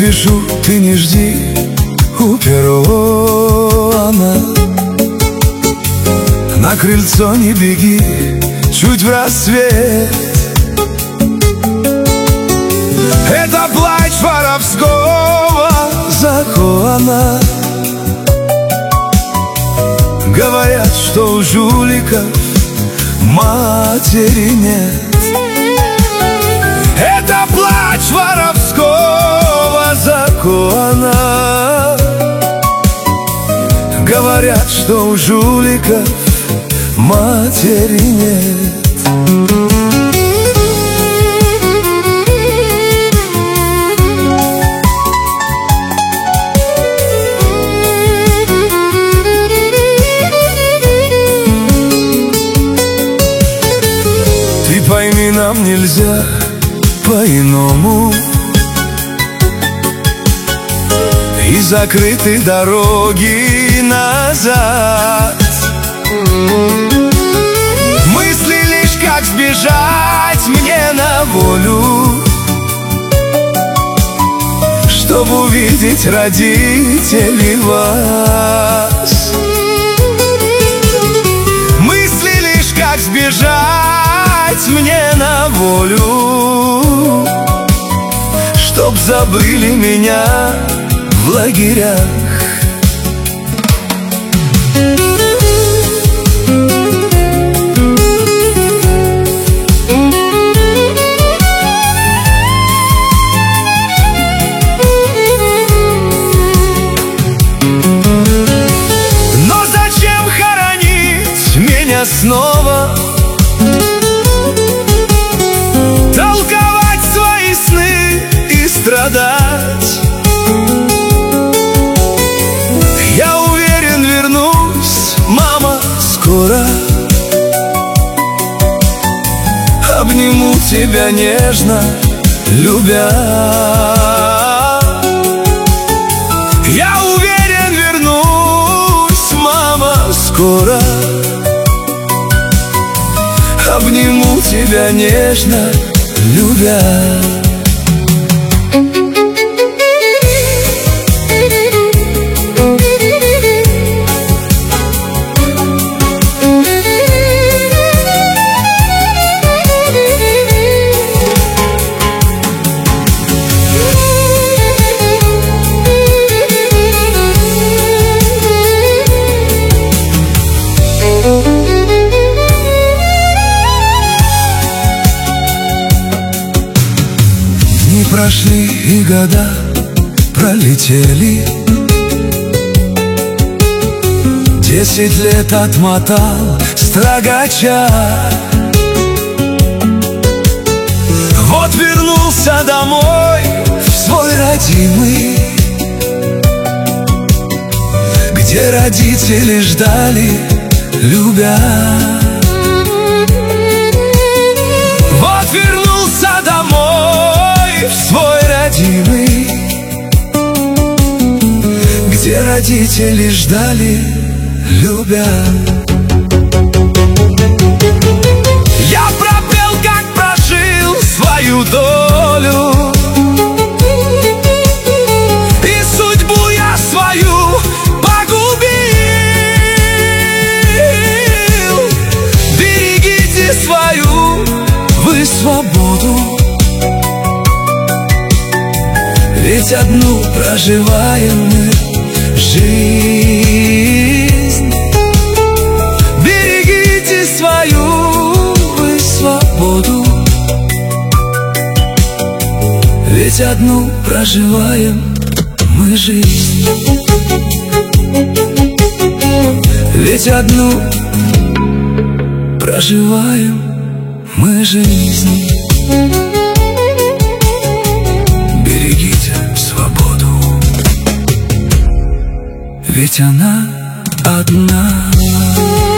пишу, ты не жди у перрона. На крыльцо не беги, чуть в рассвет. Это плач воровского закона. Говорят, что у жуликов матери нет. Это плач воровского закона. Говорят, что у жуликов матери нет. Ты пойми, нам нельзя по-иному, и закрыты дороги назад. Мысли лишь как сбежать мне на волю, чтобы увидеть родителей вас. Мысли лишь как сбежать мне на волю, чтоб забыли меня в лагерях. Но зачем хоронить меня снова? Толковать свои сны и страдать. Я уверен, вернусь, мама, скоро. Обниму тебя нежно, любя. Я уверен, вернусь, мама, скоро. Обниму тебя нежно, любя. Дни прошли и года пролетели, 10 лет отмотал строгача. Вот вернулся домой в свой родимый, где родители ждали, любя. Вот вернулся домой в свой родимый, где родители ждали, любя. Я пропел, как прожил свою долю, и судьбу я свою погубил. Берегите свою вы свободу, ведь одну проживаем мы жизнь. Берегите свою вы свободу, ведь одну проживаем мы жизнь. Ведь одну проживаем мы жизнь. Берегите свободу, ведь она одна.